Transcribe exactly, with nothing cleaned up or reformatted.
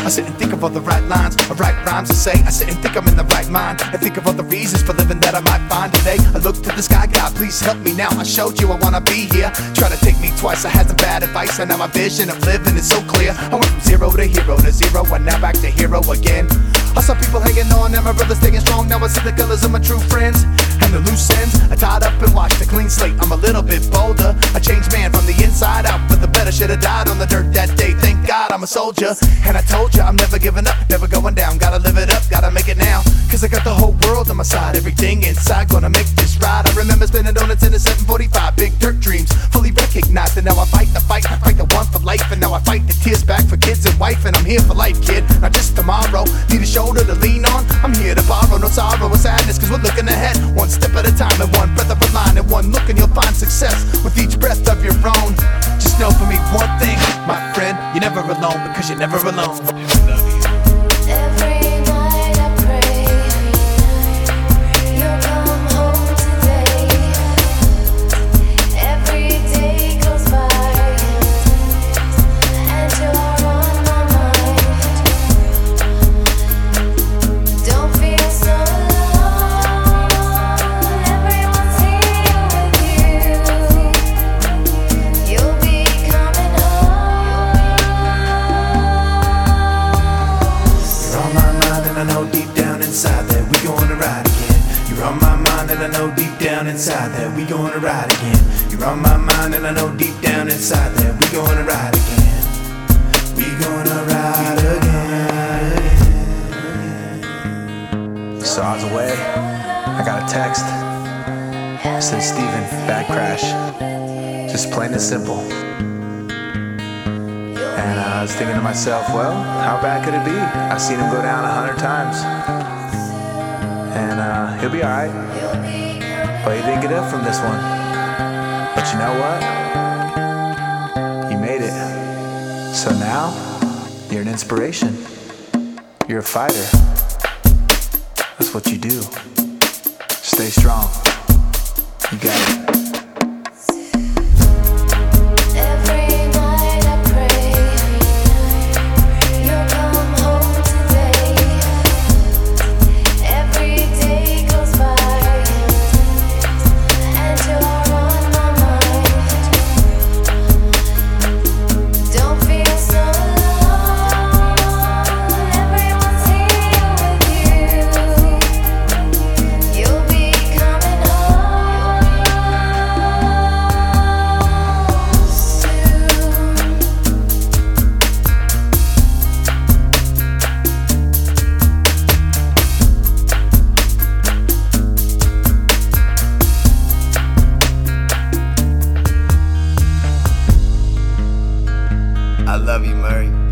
I sit and think of all the right lines, or right rhymes to say. I sit and think I'm in the right mind, and think of all the reasons for living that I might find today. I look to the sky, God please help me now. I showed you I wanna be here. Try to take me twice, I had some bad advice, and now my vision of living is so clear. I went from zero to hero to zero, and now back to hero again. I saw people hanging on, and my brother staying strong. Now I see the colors of my true friends, and the loose ends I tied up and washed a clean slate. I'm a little bit bolder, a changed man from the inside out, for the better. Should've died on the dirt that day, thank God I'm a soldier. And I told you I'm never giving up, never going down. Gotta live it up, gotta make it now, cause I got the whole world on my side. Everything inside, gonna make this ride. I remember spinning donuts in a seven forty-five, big dirt dreams, fully recognized. And now I fight the fight, I fight the one for life. And now I fight the tears back for kids and wife. And I'm here for life, kid, not just tomorrow. Need a shoulder to lean on, I'm here to borrow. No sorrow or sadness, cause we're looking ahead, one step at a time, and one breath of a line, and one look and you'll find success with each breath of your own. Just know for me one thing, my friend, you're never alone, because you're never alone. Every night I pray you'll come home today. Every day goes by and you're on my mind. Don't feel so alone, everyone's here with you. You'll be coming home. You're on my mind and I know deep down inside that we gonna ride again. You're on my mind and I know deep down inside that we gonna ride again. You're on my mind and I know deep down inside that we gonna ride again. We gonna ride again. So I was away, I got a text. It said, Steven, bad crash. Just plain and simple. And I was thinking to myself, well, how bad could it be? I've seen him go down a hundred times. And uh, he'll be alright. But he didn't get up from this one. But you know what? He made it. So now, you're an inspiration. You're a fighter. That's what you do. Stay strong. You got it. Every night I pray you'll come home today. Every day goes by and you're on my mind. Don't feel so alone, everyone's here with you. You'll be coming home soon. I love you, Murray.